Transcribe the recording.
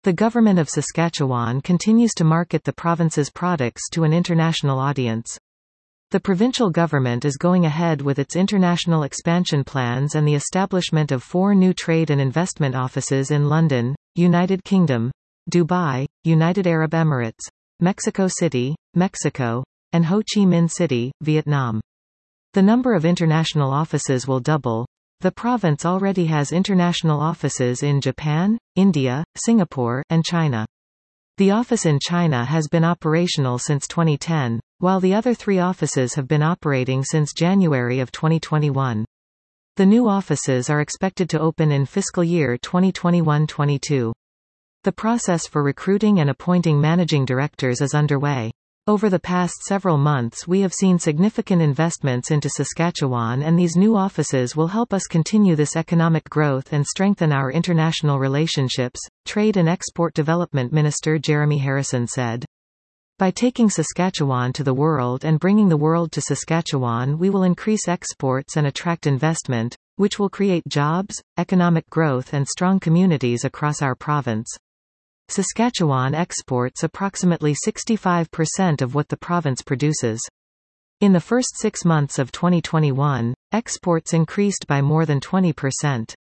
The government of Saskatchewan continues to market the province's products to an international audience. The provincial government is going ahead with its international expansion plans and the establishment of 4 new trade and investment offices in London, United Kingdom, Dubai, United Arab Emirates, Mexico City, Mexico, and Ho Chi Minh City, Vietnam. The number of international offices will double. The province already has international offices in Japan, India, Singapore, and China. The office in China has been operational since 2010, while the other 3 offices have been operating since January of 2021. The new offices are expected to open in fiscal year 2021-22. The process for recruiting and appointing managing directors is underway. Over the past several months we have seen significant investments into Saskatchewan, and these new offices will help us continue this economic growth and strengthen our international relationships, Trade and Export Development Minister Jeremy Harrison said. By taking Saskatchewan to the world and bringing the world to Saskatchewan, we will increase exports and attract investment, which will create jobs, economic growth and strong communities across our province. Saskatchewan exports approximately 65% of what the province produces. In the first 6 months of 2021, exports increased by more than 20%.